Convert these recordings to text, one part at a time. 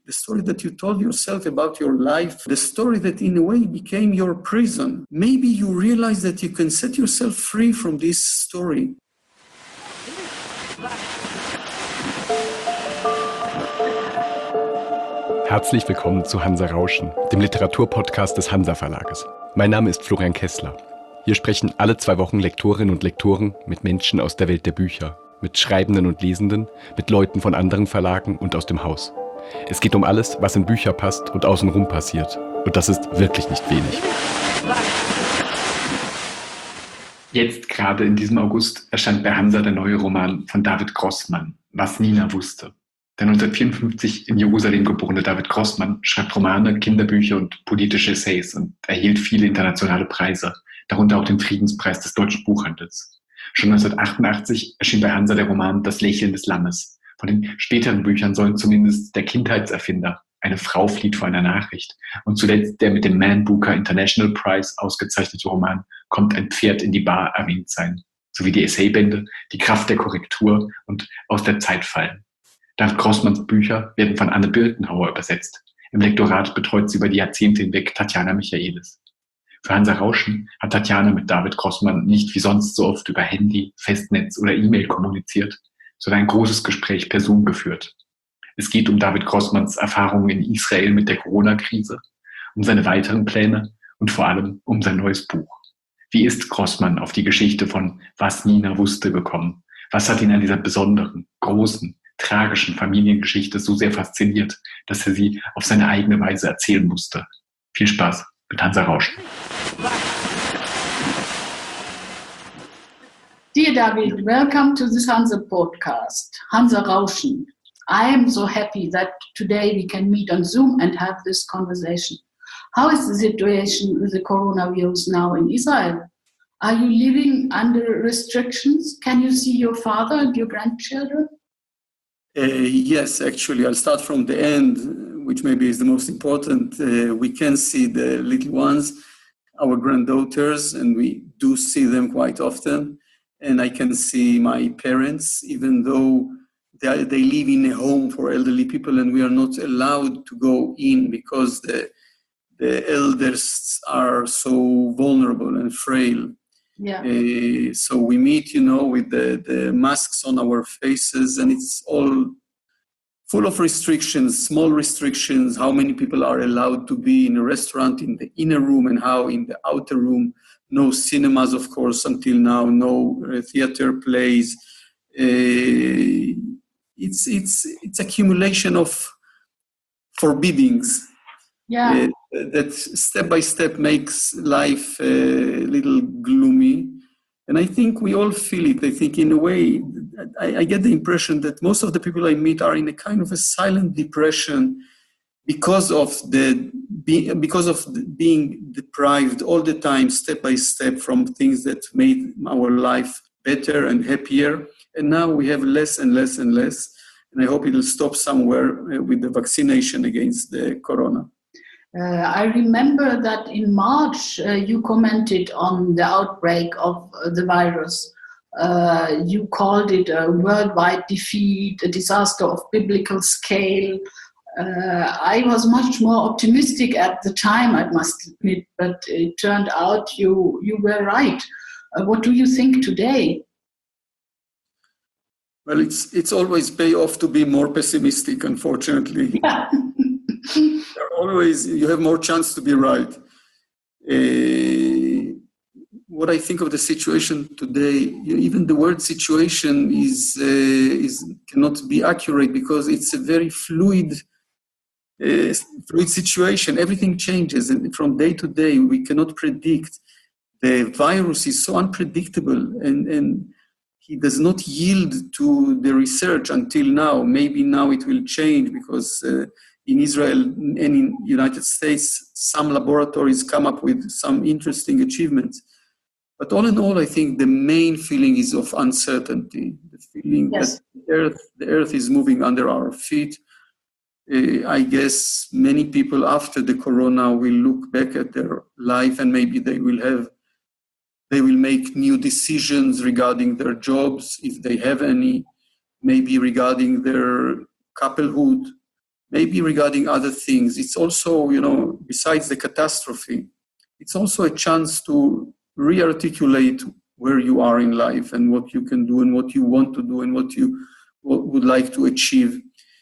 the story that you told yourself about your life, the story that in a way became your prison. Maybe you realize that you can set yourself free from this story. Herzlich willkommen zu Hansa Rauschen, dem Literaturpodcast des Hansa Verlages. Mein Name ist Florian Kessler. Hier sprechen alle 2 Wochen Lektorinnen und Lektoren mit Menschen aus der Welt der Bücher, mit Schreibenden und Lesenden, mit Leuten von anderen Verlagen und aus dem Haus. Es geht um alles, was in Bücher passt und außenrum passiert. Und das ist wirklich nicht wenig. Jetzt gerade in diesem August erscheint bei Hansa der neue Roman von David Grossman, Was Nina wusste. Der 1954 in Jerusalem geborene David Grossman schreibt Romane, Kinderbücher und politische Essays und erhielt viele internationale Preise, darunter auch den Friedenspreis des deutschen Buchhandels. Schon 1988 erschien bei Hansa der Roman Das Lächeln des Lammes. Von den späteren Büchern sollen zumindest Der Kindheitserfinder, Eine Frau flieht vor einer Nachricht und zuletzt der mit dem Man Booker International Prize ausgezeichnete Roman Kommt ein Pferd in die Bar erwähnt sein, sowie die Essaybände Die Kraft der Korrektur und Aus der Zeit fallen. David Grossmans Bücher werden von Anne Birkenhauer übersetzt. Im Lektorat betreut sie über die Jahrzehnte hinweg Tatjana Michaelis. Für Hansa Rauschen hat Tatjana mit David Grossman nicht wie sonst so oft über Handy, Festnetz oder E-Mail kommuniziert, sondern ein großes Gespräch per Zoom geführt. Es geht um David Grossmans Erfahrungen in Israel mit der Corona-Krise, um seine weiteren Pläne und vor allem um sein neues Buch. Wie ist Grossman auf die Geschichte von Was Nina wusste gekommen? Was hat ihn an dieser besonderen, großen, tragischen Familiengeschichte so sehr fasziniert, dass er sie auf seine eigene Weise erzählen musste? Viel Spaß mit Hansa Rauschen. Dear David, welcome to this Hansa podcast, Hansa Rauschen. I am so happy that today we can meet on Zoom and have this conversation. How is the situation with the coronavirus now in Israel? Are you living under restrictions? Can you see your father and your grandchildren? Yes, actually, I'll start from the end, which maybe is the most important. We can see the little ones, our granddaughters, and we do see them quite often. And I can see my parents, even though they live in a home for elderly people, and we are not allowed to go in because the elders are so vulnerable and frail. Yeah. So we meet, with the masks on our faces, and it's all full of restrictions, small restrictions, how many people are allowed to be in a restaurant in the inner room and how in the outer room. No cinemas, of course, until now, no theater plays. It's accumulation of forbiddings. Yeah. That step by step makes life a little gloomy. And I think we all feel it. I think in a way, I get the impression that most of the people I meet are in a kind of a silent depression because of being deprived all the time, step by step, from things that made our life better and happier. And now we have less and less and less. And I hope it will stop somewhere with the vaccination against the corona. I remember that in March you commented on the outbreak of the virus. You called it a worldwide defeat, a disaster of biblical scale. I was much more optimistic at the time, I must admit, but it turned out you were right. What do you think today? Well, it's always pay off to be more pessimistic, unfortunately. Yeah. You have more chance to be right. What I think of the situation today, even the word situation cannot be accurate because it's a very fluid situation. Everything changes, and from day to day we cannot predict. The virus is so unpredictable, and he does not yield to the research until now. Maybe now it will change because in Israel and in the United States, some laboratories come up with some interesting achievements. But all in all, I think the main feeling is of uncertainty. The feeling Yes. that the earth is moving under our feet. I guess many people after the corona will look back at their life and maybe they will make new decisions regarding their jobs, if they have any, maybe regarding their couplehood, maybe regarding other things. It's also, besides the catastrophe, it's also a chance to re-articulate where you are in life and what you can do and what you want to do and what you would like to achieve.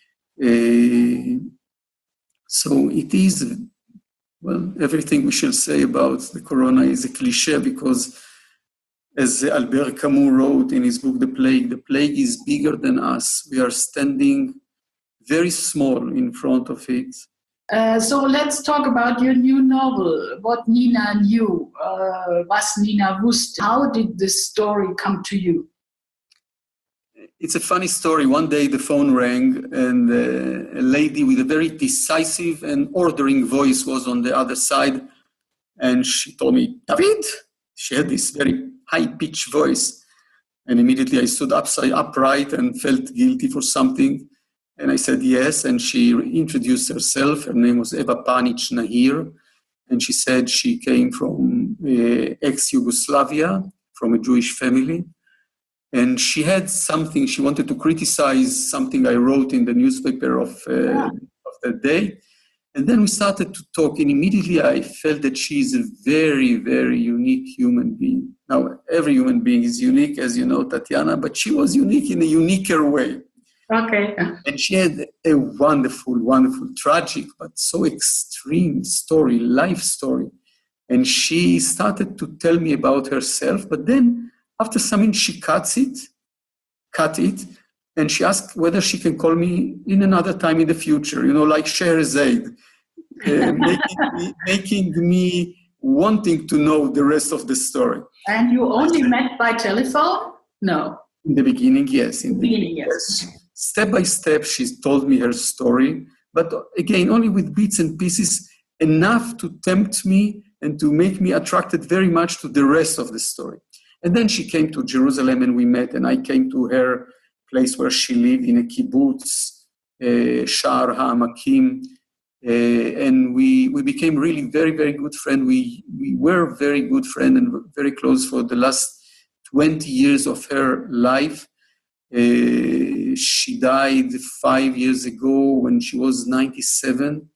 So it is, well, everything we shall say about the corona is a cliche, because as Albert Camus wrote in his book, The Plague is bigger than us. We are standing very small in front of it. So let's talk about your new novel, What Nina Knew, Was Nina Wusste. How did this story come to you? It's a funny story. One day the phone rang and a lady with a very decisive and ordering voice was on the other side. And she told me, David. She had this very high-pitched voice. And immediately I stood upright and felt guilty for something. And I said yes. And she introduced herself. Her name was Eva Panic Nahir. And she said she came from ex-Yugoslavia, from a Jewish family. And she had something, she wanted to criticize something I wrote in the newspaper of that day. And then we started to talk, and immediately I felt that she is a very, very unique human being. Now, every human being is unique, as you know, Tatiana, but she was unique in a uniquer way. Okay. And she had a wonderful, wonderful, tragic, but so extreme story, life story. And she started to tell me about herself, but then after something, she cut it, and she asked whether she can call me in another time in the future, like Scheherazade, making me wanting to know the rest of the story. And you only met by telephone? No. In the beginning, yes. In the beginning, yes. Step by step, she told me her story, but again, only with bits and pieces, enough to tempt me and to make me attracted very much to the rest of the story. And then she came to Jerusalem and we met, and I came to her place where she lived in a kibbutz, Sha'ar HaAmakim, and we became really very, very good friends. We were very good friends and very close for the last 20 years of her life. She died 5 years ago when she was 97.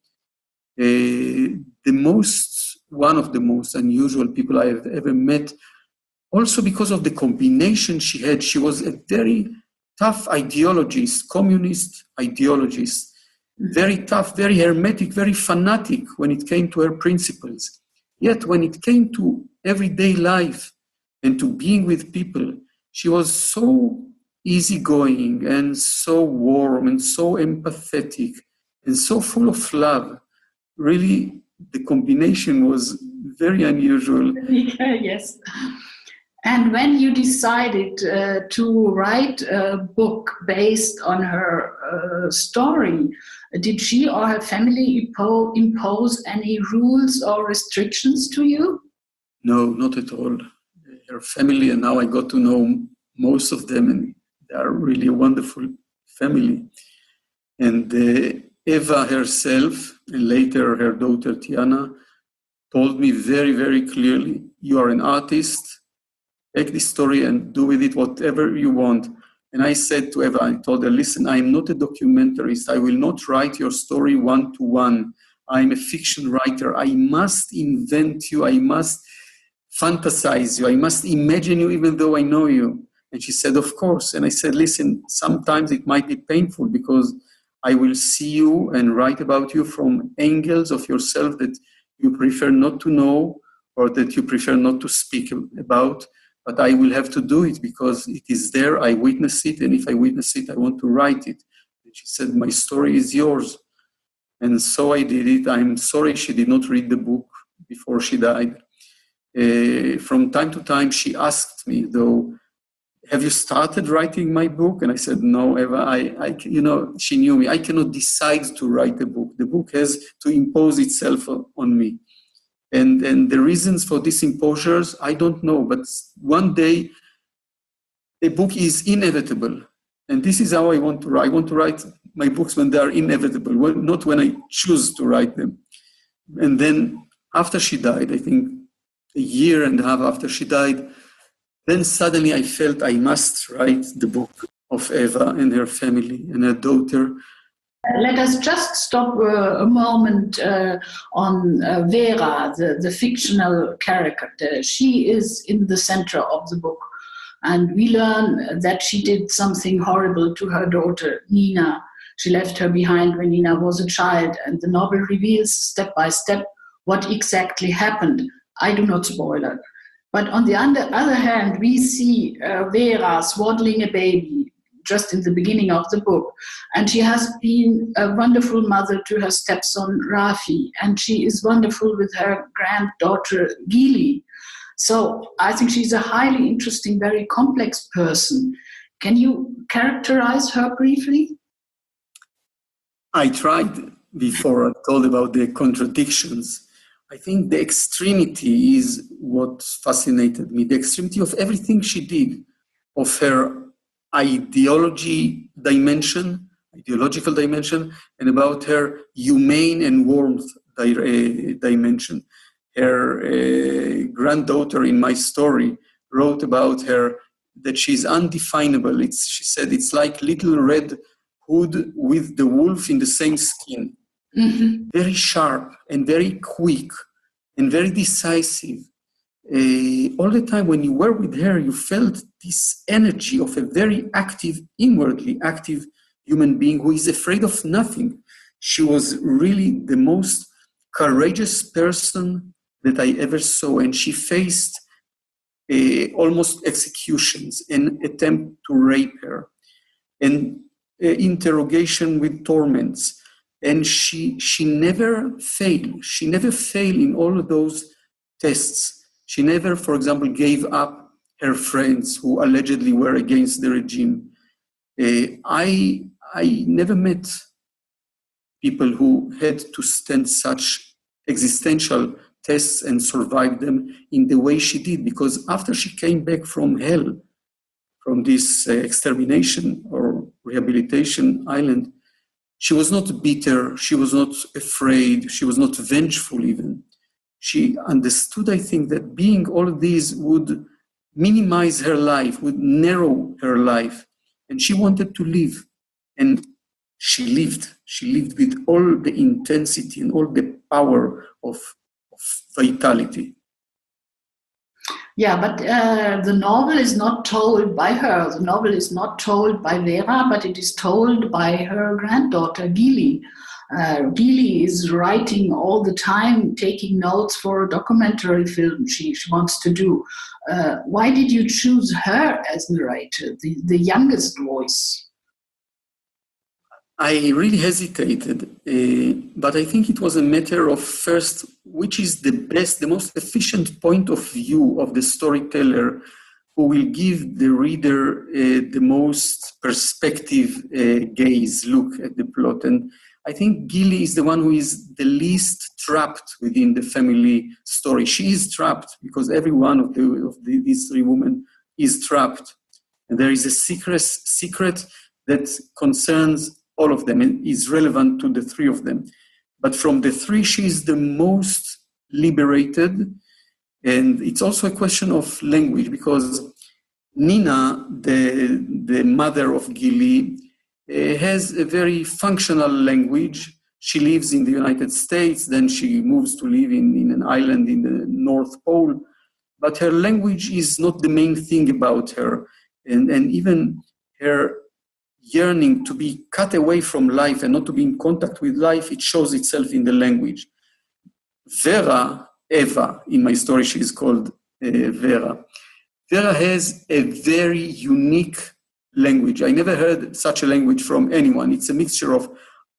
One of the most unusual people I have ever met. Also because of the combination she had. She was a very tough ideologist, communist ideologist, very tough, very hermetic, very fanatic when it came to her principles. Yet when it came to everyday life and to being with people, she was so easygoing and so warm and so empathetic and so full of love. Really, the combination was very unusual. Yes. And when you decided to write a book based on her story, did she or her family impose any rules or restrictions to you? No, not at all. Her family, and now I got to know most of them, and they are really a wonderful family. And Eva herself, and later her daughter Tiana, told me very, very clearly, you are an artist, take this story and do with it whatever you want. And I said to Eva, I told her, listen, I'm not a documentarist. I will not write your story one-to-one. I'm a fiction writer. I must invent you. I must fantasize you. I must imagine you even though I know you. And she said, of course. And I said, listen, sometimes it might be painful because I will see you and write about you from angles of yourself that you prefer not to know or that you prefer not to speak about. But I will have to do it because it is there, I witness it, and if I witness it, I want to write it. And she said, my story is yours. And so I did it. I'm sorry she did not read the book before she died. From time to time, she asked me, though, have you started writing my book? And I said, no, Eva, she knew me. I cannot decide to write a book. The book has to impose itself on me. And the reasons for these imposures, I don't know. But one day, a book is inevitable. And this is how I want to write. I want to write my books when they are inevitable, not when I choose to write them. And then after she died, I think a year and a half after she died, then suddenly I felt I must write the book of Eva and her family and her daughter. Let us just stop a moment on Vera, the fictional character. She is in the center of the book. And we learn that she did something horrible to her daughter, Nina. She left her behind when Nina was a child. And the novel reveals step by step what exactly happened. I do not spoil it. But on the other hand, we see Vera swaddling a baby just in the beginning of the book. And she has been a wonderful mother to her stepson, Rafi. And she is wonderful with her granddaughter, Gili. So I think she's a highly interesting, very complex person. Can you characterize her briefly? I tried before. I told about the contradictions. I think the extremity is what fascinated me, the extremity of everything she did, of her ideological dimension, and about her humane and warmth dimension. Her granddaughter in my story wrote about her that she's undefinable. She said it's like Little Red Hood with the wolf in the same skin. Mm-hmm. Very sharp and very quick and very decisive. All the time when you were with her, you felt this energy of a very active, inwardly active human being who is afraid of nothing. She was really the most courageous person that I ever saw, and she faced almost executions, an attempt to rape her, and interrogation with torments. And she never failed. She never failed in all of those tests. She never, for example, gave up her friends who allegedly were against the regime. I never met people who had to stand such existential tests and survive them in the way she did, because after she came back from hell, from this extermination or rehabilitation island, she was not bitter, she was not afraid, she was not vengeful even. She understood, I think, that being all of these would minimize her life, would narrow her life, and she wanted to live. And she lived. She lived with all the intensity and all the power of vitality. Yeah, but the novel is not told by her. The novel is not told by Vera, but it is told by her granddaughter, Gili. Gili is writing all the time, taking notes for a documentary film she wants to do. Why did you choose her as narrator, the youngest voice? I really hesitated, but I think it was a matter of first, which is the best, the most efficient point of view of the storyteller who will give the reader the most perspective gaze, look at the plot. And I think Gili is the one who is the least trapped within the family story. She is trapped because every one of these three women is trapped. And there is a secret that concerns all of them and is relevant to the three of them. But from the three, she is the most liberated. And it's also a question of language, because Nina, the mother of Gili, has a very functional language. She lives in the United States, then she moves to live in an island in the North Pole. But her language is not the main thing about her. And even her yearning to be cut away from life and not to be in contact with life, it shows itself in the language. Vera, Eva, in my story, she is called Vera. Vera has a very unique language. I never heard such a language from anyone. It's a mixture of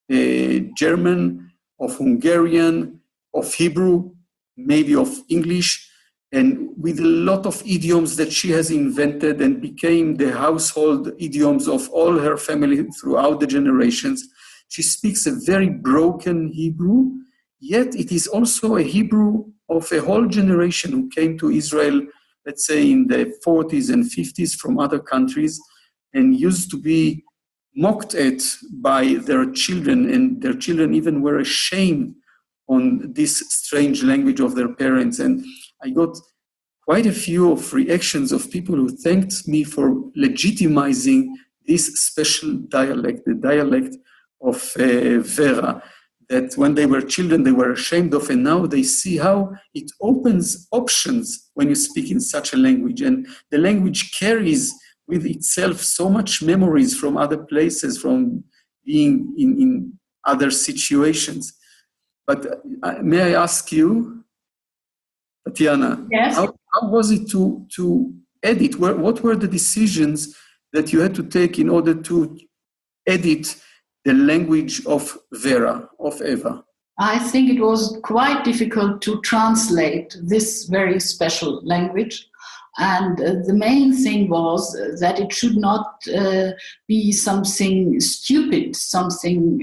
German, of Hungarian, of Hebrew, maybe of English, and with a lot of idioms that she has invented and became the household idioms of all her family throughout the generations. She speaks a very broken Hebrew, yet it is also a Hebrew of a whole generation who came to Israel, let's say in the 40s and 50s from other countries, and used to be mocked at by their children, and their children even were ashamed on this strange language of their parents. And I got quite a few of reactions of people who thanked me for legitimizing this special dialect, the dialect Vera, that when they were children they were ashamed of, and now they see how it opens options when you speak in such a language, and the language carries with itself so much memories from other places, from being in other situations. But may I ask you, Tatiana, Yes. how was it to edit? What were the decisions that you had to take in order to edit the language of Vera, of Eva? I think it was quite difficult to translate this very special language. And the main thing was that it should not be something stupid, something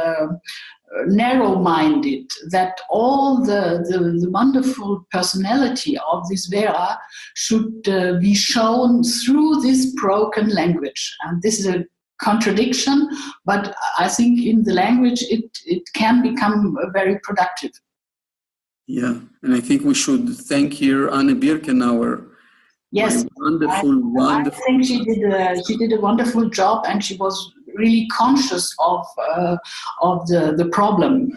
narrow-minded, that all the wonderful personality of this Vera should be shown through this broken language. And this is a contradiction, but I think in the language it can become very productive. Yeah, and I think we should thank here Anne Birkenauer. Yes, wonderful. I think she did a wonderful job, and she was really conscious of the problem.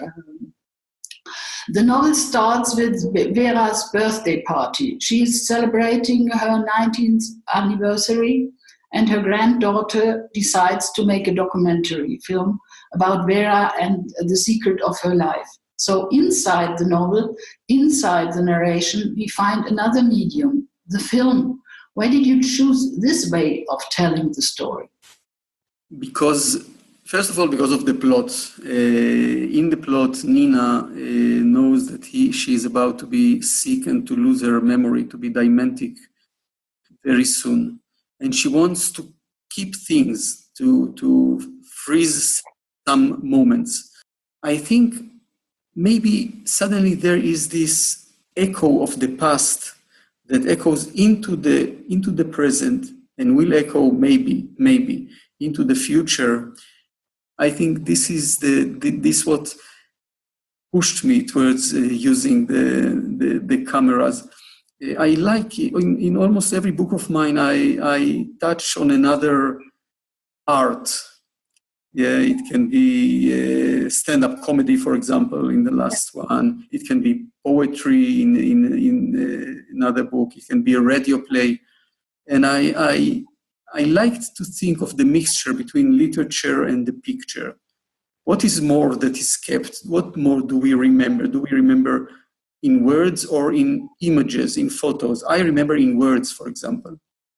The novel starts with Vera's birthday party. She's celebrating her 19th anniversary, and her granddaughter decides to make a documentary film about Vera and the secret of her life. So inside the novel, inside the narration, we find another medium, the film. Why did you choose this way of telling the story? Because, first of all, because of the plot. In the plot, Nina knows that she is about to be sick and to lose her memory, to be dementic very soon. And she wants to keep things, to freeze some moments. I think maybe suddenly there is this echo of the past that echoes into the present and will echo maybe into the future. I think this is this what pushed me towards using the cameras. I like in almost every book of mine I touch on another art. Yeah, it can be stand-up comedy, for example, in the last one. It can be poetry in another book. It can be a radio play. And I liked to think of the mixture between literature and the picture. What is more that is kept? What more do we remember? Do we remember in words or in images, in photos? I remember in words, for example.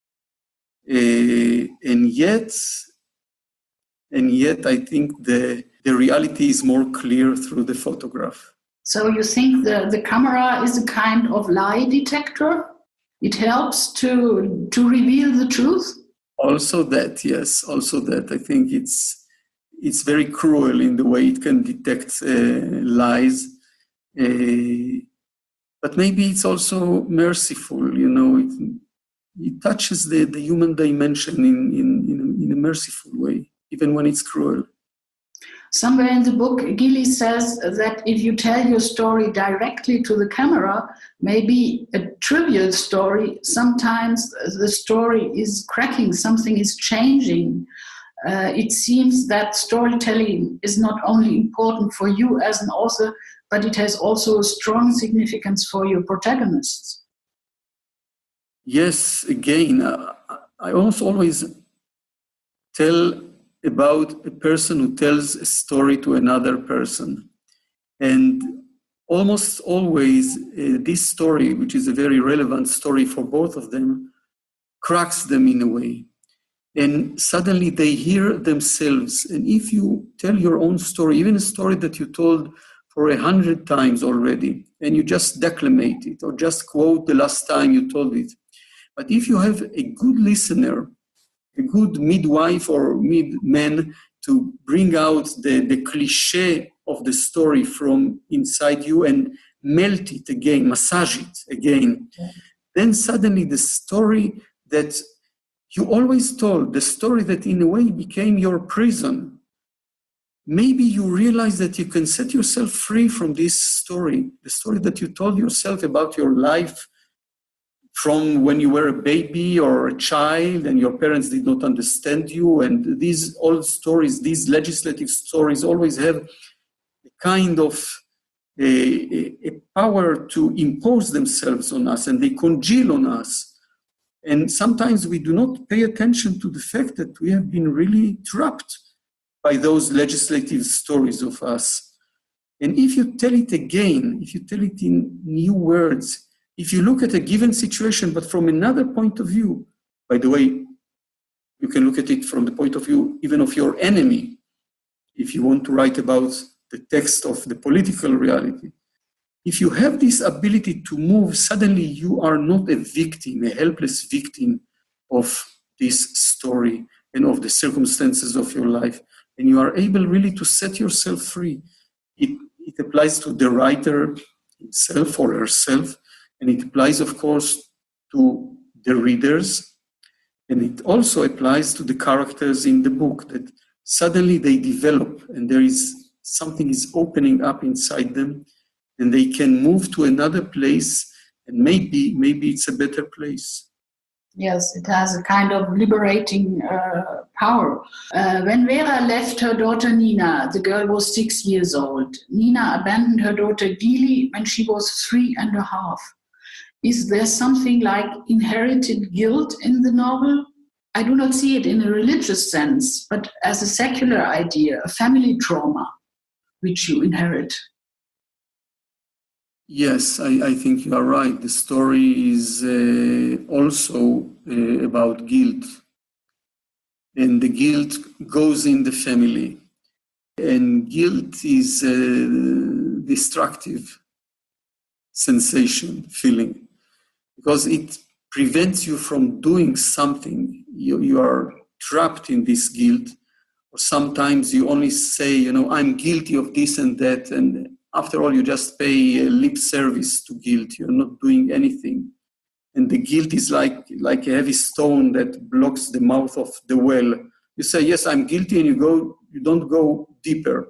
And yet I think the reality is more clear through the photograph. So you think the camera is a kind of lie detector? It helps to reveal the truth? Also that, yes. Also that. I think it's very cruel in the way it can detect lies. But maybe it's also merciful, you know. It touches the human dimension in a merciful way, even when it's cruel. Somewhere in the book, Gili says that if you tell your story directly to the camera, maybe a trivial story, sometimes the story is cracking, something is changing. It seems that storytelling is not only important for you as an author, but it has also a strong significance for your protagonists. Yes, again, I also always tell about a person who tells a story to another person. And almost always this story, which is a very relevant story for both of them, cracks them in a way. And suddenly they hear themselves. And if you tell your own story, even a story that you told for 100 times already, and you just declamate it or just quote the last time you told it. But if you have a good listener, a good midwife or midman to bring out the cliche of the story from inside you and melt it again, massage it again, then suddenly the story that you always told, the story that in a way became your prison, maybe you realize that you can set yourself free from this story, the story that you told yourself about your life from when you were a baby or a child and your parents did not understand you. And these old stories, these legislative stories always have a kind of a power to impose themselves on us, and they congeal on us. And sometimes we do not pay attention to the fact that we have been really trapped by those legislative stories of us. And if you tell it again, if you tell it in new words, if you look at a given situation, but from another point of view, by the way, you can look at it from the point of view even of your enemy, if you want to write about the text of the political reality. If you have this ability to move, suddenly you are not a victim, a helpless victim of this story and of the circumstances of your life. And you are able really to set yourself free. It applies to the writer himself or herself, and it applies, of course, to the readers. And it also applies to the characters in the book, that suddenly they develop and there is something is opening up inside them, and they can move to another place, and maybe it's a better place. Yes, it has a kind of liberating power. When Vera left her daughter Nina, the girl was 6 years old. Nina abandoned her daughter Gili when she was 3.5. Is there something like inherited guilt in the novel? I do not see it in a religious sense, but as a secular idea, a family trauma which you inherit. Yes, I think you are right. The story is also about guilt. And the guilt goes in the family. And guilt is a destructive sensation, feeling, because it prevents you from doing something. You are trapped in this guilt. Or sometimes you only say, I'm guilty of this and that, and after all, you just pay lip service to guilt. You're not doing anything. And the guilt is like a heavy stone that blocks the mouth of the well. You say, yes, I'm guilty, and you don't go deeper.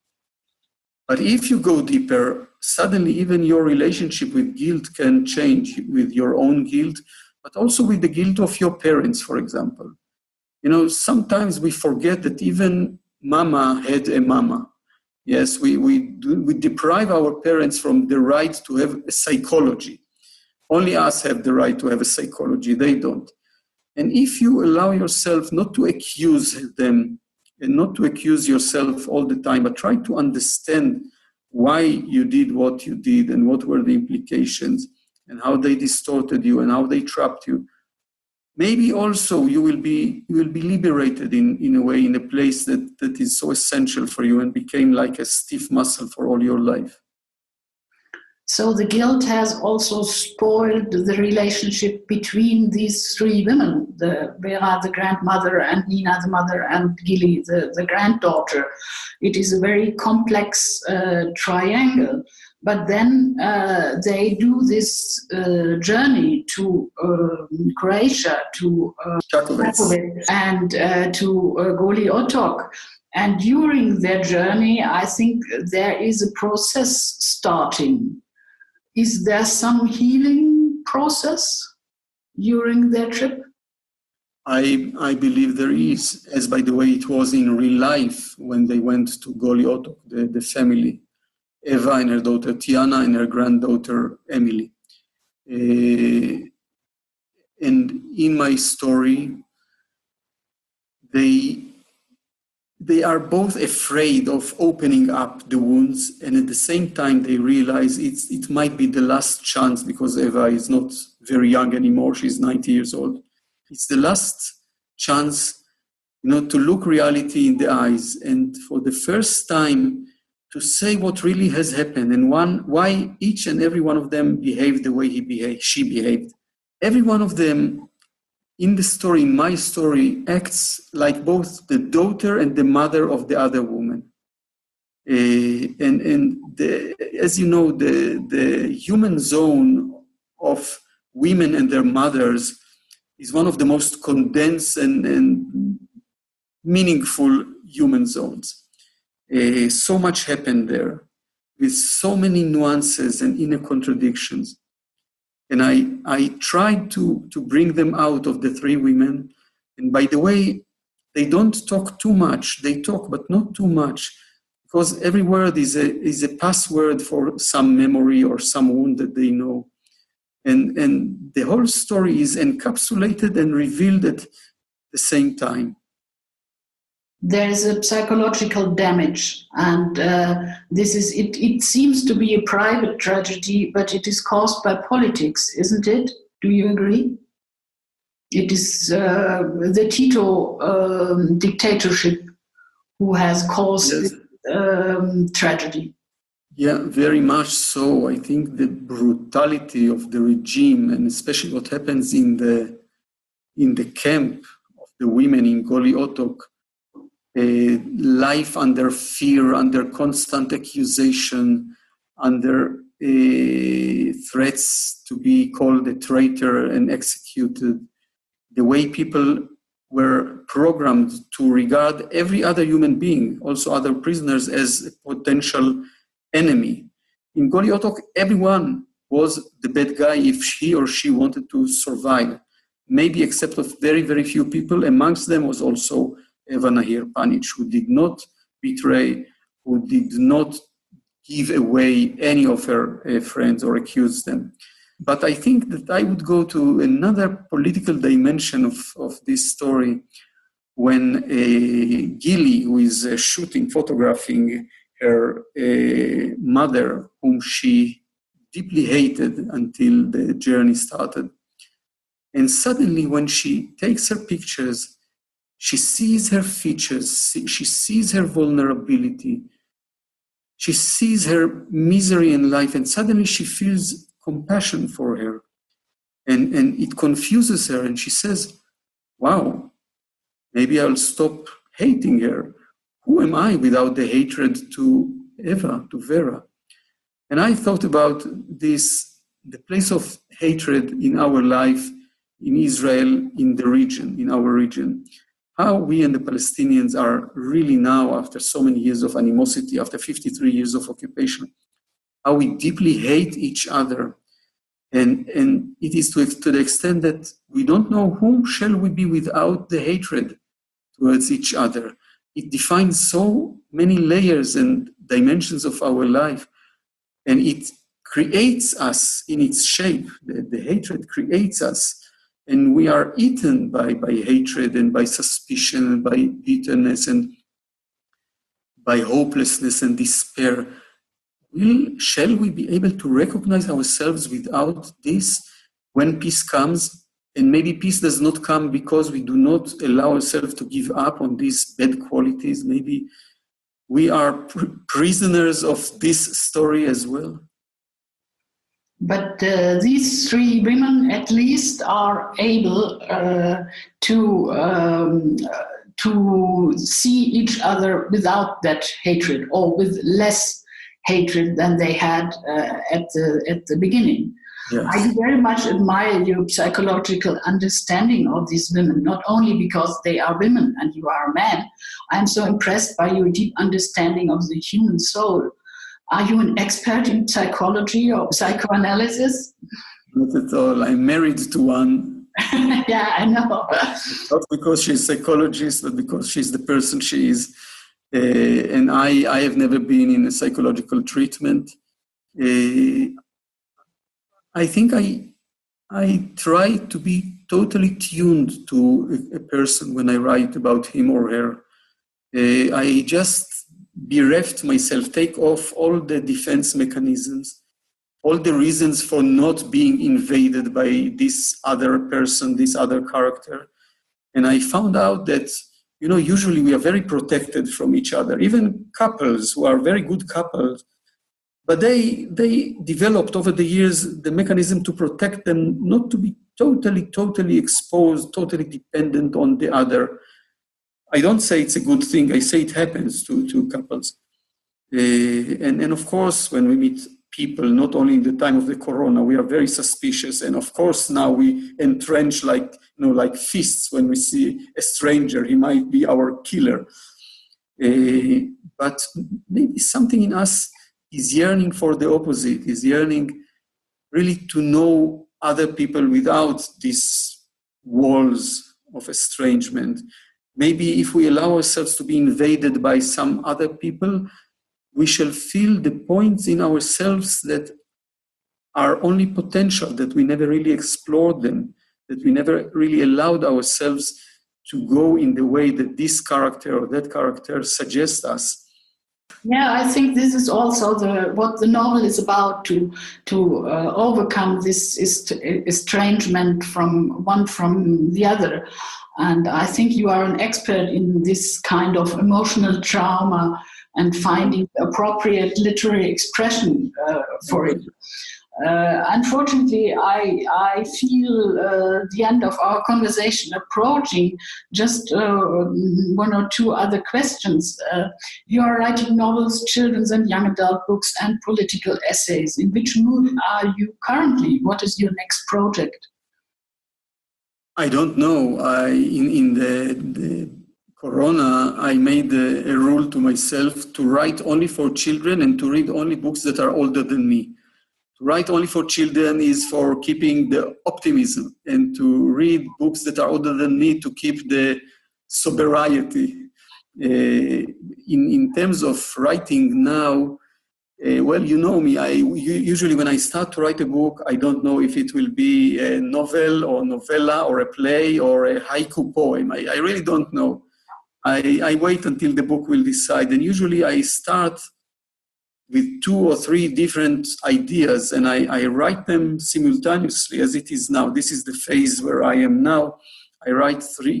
But if you go deeper, suddenly even your relationship with guilt can change, with your own guilt, but also with the guilt of your parents, for example. Sometimes we forget that even mama had a mama. Yes, we deprive our parents from the right to have a psychology. Only us have the right to have a psychology, they don't. And if you allow yourself not to accuse them and not to accuse yourself all the time, but try to understand why you did what you did and what were the implications and how they distorted you and how they trapped you, maybe also you will be liberated in a way, in a place that is so essential for you and became like a stiff muscle for all your life. So the guilt has also spoiled the relationship between these three women, Vera, the grandmother, and Nina, the mother, and Gili, the granddaughter. It is a very complex triangle. But then they do this journey to Croatia, to Čakovec, and to Goli Otok. And during their journey, I think there is a process starting. Is there some healing process during their trip? I believe there is, as by the way it was in real life when they went to Goli Otok, the family. Eva and her daughter Tiana and her granddaughter Emily. And in my story, they are both afraid of opening up the wounds, and at the same time they realize it might be the last chance, because Eva is not very young anymore, she's 90 years old. It's the last chance, to look reality in the eyes, and for the first time to say what really has happened and why each and every one of them behaved the way she behaved. Every one of them in the story, in my story, acts like both the daughter and the mother of the other woman. As you know, the human zone of women and their mothers is one of the most condensed and meaningful human zones. So much happened there, with so many nuances and inner contradictions. And I tried to bring them out of the three women. And by the way, they don't talk too much. They talk, but not too much, because every word is a password for some memory or some wound that they know. And the whole story is encapsulated and revealed at the same time. There is a psychological damage, and this is it. It seems to be a private tragedy, but it is caused by politics, isn't it? Do you agree? It is the Tito dictatorship who has caused Yes. this tragedy. Yeah, very much so. I think the brutality of the regime, and especially what happens in the camp of the women in Goli Otok, life under fear, under constant accusation, under threats to be called a traitor and executed. The way people were programmed to regard every other human being, also other prisoners, as a potential enemy. In Goli Otok, everyone was the bad guy if he or she wanted to survive, maybe except of very, very few people. Amongst them was also Eva Nahir Panic, who did not betray, who did not give away any of her friends or accuse them. But I think that I would go to another political dimension of this story when Gili, who is photographing her mother, whom she deeply hated until the journey started. And suddenly when she takes her pictures, she sees her features, she sees her vulnerability, she sees her misery in life, and suddenly she feels compassion for her. And it confuses her, and she says, wow, maybe I'll stop hating her. Who am I without the hatred to Eva, to Vera? And I thought about this, the place of hatred in our life, in Israel, in the region, in our region. How we and the Palestinians are really now, after so many years of animosity, after 53 years of occupation, how we deeply hate each other. And it is to the extent that we don't know whom shall we be without the hatred towards each other. It defines so many layers and dimensions of our life, and it creates us in its shape. The hatred creates us, and we are eaten by hatred and by suspicion and by bitterness and by hopelessness and despair. Shall we be able to recognize ourselves without this when peace comes? And maybe peace does not come because we do not allow ourselves to give up on these bad qualities. Maybe we are prisoners of this story as well. But these three women, at least, are able to see each other without that hatred, or with less hatred than they had at the beginning. Yes. I very much admire your psychological understanding of these women, not only because they are women and you are a man. I am so impressed by your deep understanding of the human soul. Are you an expert in psychology or psychoanalysis? Not at all. I'm married to one. Yeah, I know. Not because she's a psychologist, but because she's the person she is. And I have never been in a psychological treatment. I think I try to be totally tuned to a person when I write about him or her. I just bereft myself, take off all the defense mechanisms, all the reasons for not being invaded by this other person, this other character. And I found out that, usually we are very protected from each other, even couples who are very good couples. But they developed over the years the mechanism to protect them, not to be totally exposed, totally dependent on the other. I don't say it's a good thing. I say it happens to couples. And of course, when we meet people, not only in the time of the corona, we are very suspicious. And of course, now we entrench like fists when we see a stranger. He might be our killer. But maybe something in us is yearning for the opposite, is yearning really to know other people without these walls of estrangement. Maybe if we allow ourselves to be invaded by some other people, we shall feel the points in ourselves that are only potential, that we never really explored them, that we never really allowed ourselves to go in the way that this character or that character suggests us. Yeah, I think this is also what the novel is about, to overcome this estrangement from the other. And I think you are an expert in this kind of emotional trauma and finding the appropriate literary expression for it. Unfortunately, I feel the end of our conversation approaching. Just one or two other questions. You are writing novels, children's and young adult books, and political essays. In which mood are you currently? What is your next project? I don't know. In the Corona, I made a rule to myself to write only for children and to read only books that are older than me. To write only for children is for keeping the optimism, and to read books that are older than me to keep the sobriety. In terms of writing now, well, you know me, usually when I start to write a book, I don't know if it will be a novel or novella or a play or a haiku poem. I really don't know. I wait until the book will decide, and usually I start with 2 or 3 different ideas, and I write them simultaneously as it is now. This is the phase where I am now. I write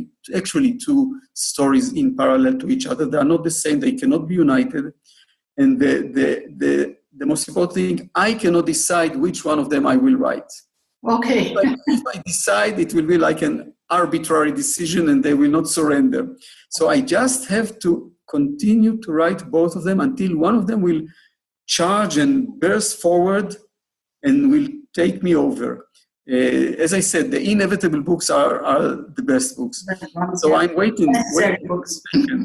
2 stories in parallel to each other. They are not the same, they cannot be united. And the most important thing, I cannot decide which one of them I will write. Okay. If I decide, it will be like an arbitrary decision and they will not surrender. So I just have to continue to write both of them until one of them will charge and burst forward and will take me over. As I said, the inevitable books are the best books. So I'm waiting. Books.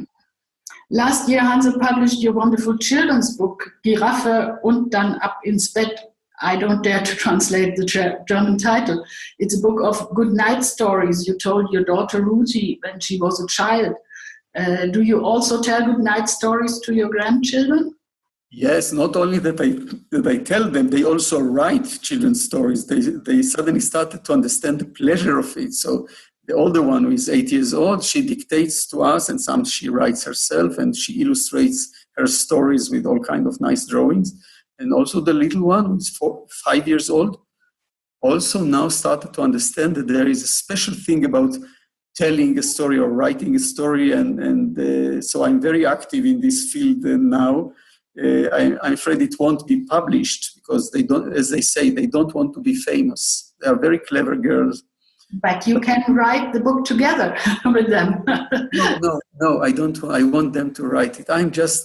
Last year, Hansa published your wonderful children's book, Giraffe und dann ab ins Bett. I don't dare to translate the German title. It's a book of good night stories you told your daughter Ruthie when she was a child. Do you also tell good night stories to your grandchildren? Yes, not only that I tell them, they also write children's stories. They suddenly started to understand the pleasure of it. So the older one, who is 8 years old, she dictates to us, and some she writes herself, and she illustrates her stories with all kinds of nice drawings. And also the little one, who is 5 years old, also now started to understand that there is a special thing about telling a story or writing a story. And so I'm very active in this field now. I'm afraid it won't be published because they don't, as they say, they don't want to be famous. They are very clever girls. But you can write the book together with them. No, I don't. I want them to write it. I'm just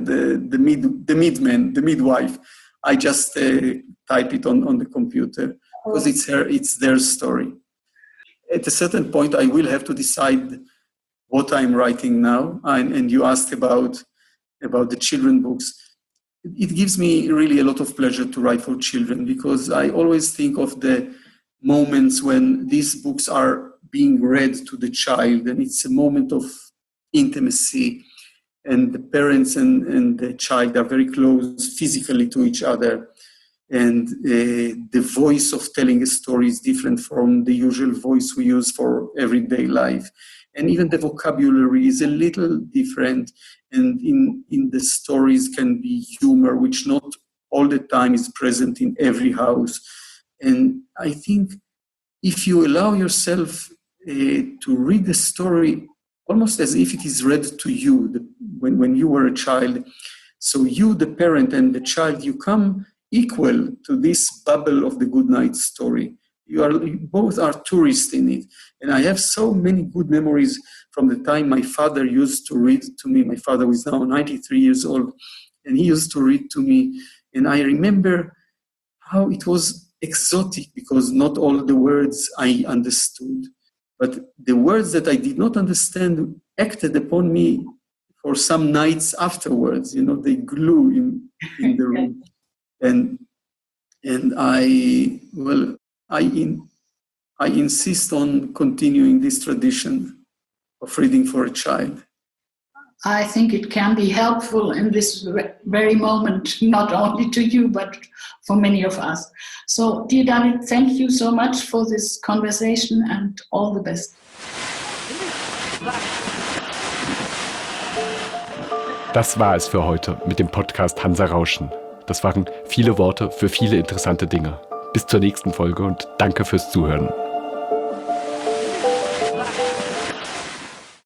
the midwife. I just type it on the computer because it's their story. At a certain point, I will have to decide what I'm writing now. And you asked about the children books. It gives me really a lot of pleasure to write for children because I always think of the moments when these books are being read to the child, and it's a moment of intimacy, and the parents and the child are very close physically to each other, and the voice of telling a story is different from the usual voice we use for everyday life, and even the vocabulary is a little different, and in the stories can be humor, which not all the time is present in every house. And I think if you allow yourself to read the story almost as if it is read to you when you were a child, so you, the parent, and the child, you come equal to this bubble of the good night story. You both are tourists in it. And I have so many good memories from the time my father used to read to me. My father is now 93 years old, and he used to read to me. And I remember how it was exotic because not all the words I understood, but the words that I did not understand acted upon me for some nights afterwards. You know, they glue in the room. And I insist on continuing this tradition of reading for a child. I think it can be helpful in this very moment, not only to you, but for many of us. So, dear David, thank you so much for this conversation and all the best. Das war es für heute mit dem Podcast Hansa Rauschen. Das waren viele Worte für viele interessante Dinge. Bis zur nächsten Folge und danke fürs Zuhören.